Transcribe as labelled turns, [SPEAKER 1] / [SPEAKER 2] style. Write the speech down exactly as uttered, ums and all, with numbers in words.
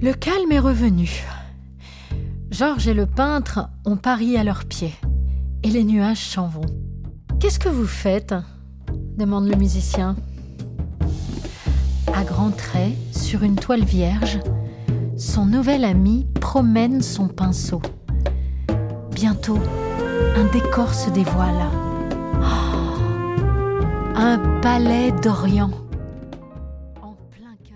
[SPEAKER 1] Le calme est revenu. Georges et le peintre ont Paris à leurs pieds, et les nuages s'en vont. « Qu'est-ce que vous faites ?» demande le musicien. À grands traits, sur une toile vierge, son nouvel ami promène son pinceau. Bientôt, un décor se dévoile. Oh, un palais d'Orient.